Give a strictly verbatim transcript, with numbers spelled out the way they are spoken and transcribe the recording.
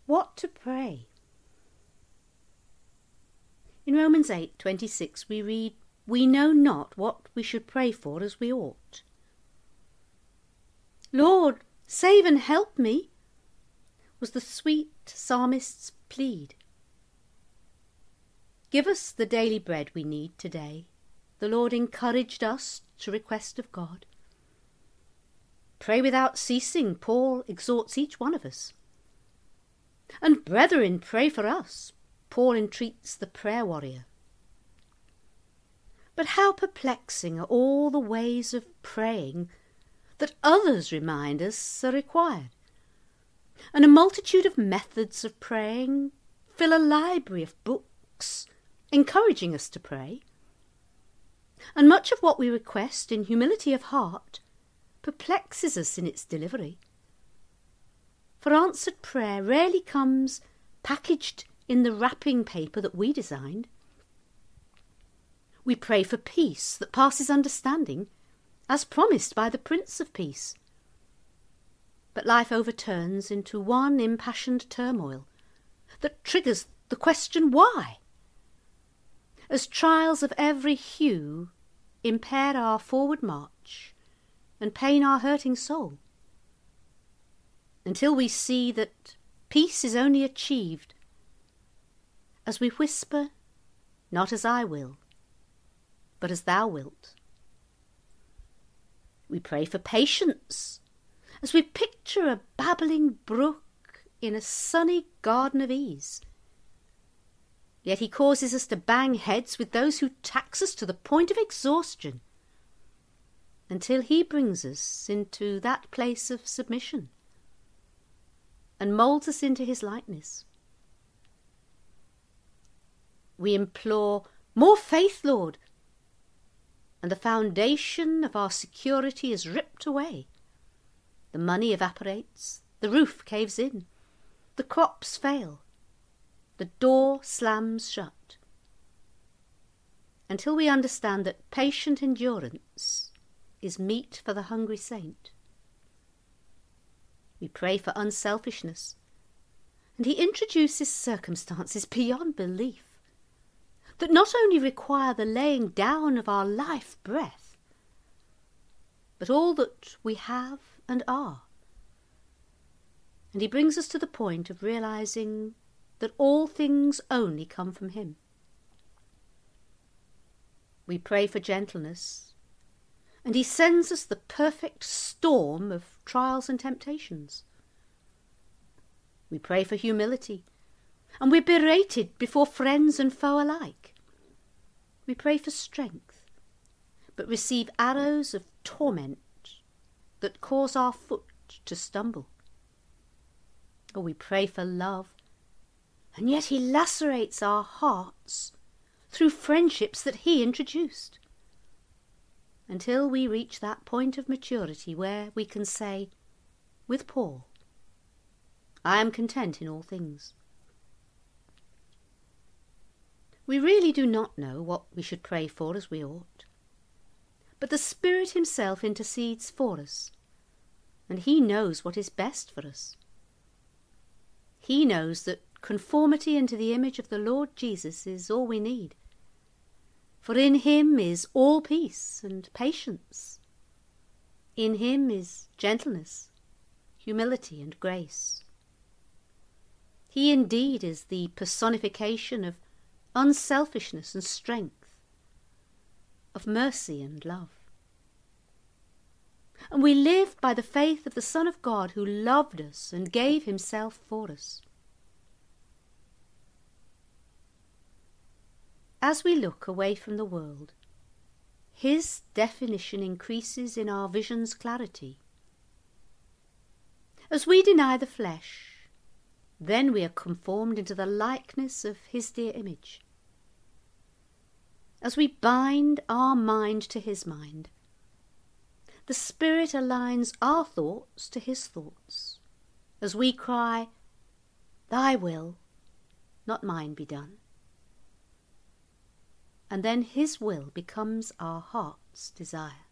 what to pray. In Romans eight twenty-six we read, "We know not what we should pray for as we ought." "Lord, save and help me," was the sweet psalmist's plead. "Give us the daily bread we need today," the Lord encouraged us to request of God. "Pray without ceasing," Paul exhorts each one of us. "And brethren, pray for us," Paul entreats the prayer warrior. But how perplexing are all the ways of praying that others remind us are required, and a multitude of methods of praying fill a library of books encouraging us to pray, and much of what we request in humility of heart perplexes us in its delivery. For answered prayer rarely comes packaged in the wrapping paper that we designed. We pray for peace that passes understanding, as promised by the Prince of Peace. But life overturns into one impassioned turmoil that triggers the question why, as trials of every hue impair our forward march and pain our hurting soul, until we see that peace is only achieved as we whisper, "Not as I will, but as thou wilt." We pray for patience as we picture a babbling brook in a sunny garden of ease. Yet he causes us to bang heads with those who tax us to the point of exhaustion, until he brings us into that place of submission and moulds us into his likeness. We implore, "More faith, Lord," and the foundation of our security is ripped away. The money evaporates, the roof caves in, the crops fail, the door slams shut, until we understand that patient endurance is meat for the hungry saint. We pray for unselfishness, and he introduces circumstances beyond belief that not only require the laying down of our life breath, but all that we have and are. And he brings us to the point of realizing that all things only come from him. We pray for gentleness, and he sends us the perfect storm of trials and temptations. We pray for humility, and we're berated before friends and foe alike. We pray for strength, but receive arrows of torment that cause our foot to stumble. Or we pray for love, and yet he lacerates our hearts through friendships that he introduced, until we reach that point of maturity where we can say, with Paul, "I am content in all things." We really do not know what we should pray for as we ought, but the Spirit himself intercedes for us, and he knows what is best for us. He knows that conformity into the image of the Lord Jesus is all we need, for in him is all peace and patience. In him is gentleness, humility, and grace. He indeed is the personification of unselfishness and strength, of mercy and love. And we live by the faith of the Son of God who loved us and gave himself for us. As we look away from the world, his definition increases in our vision's clarity. As we deny the flesh, then we are conformed into the likeness of his dear image. As we bind our mind to his mind, the Spirit aligns our thoughts to his thoughts, as we cry, "Thy will, not mine, be done." And then his will becomes our heart's desire.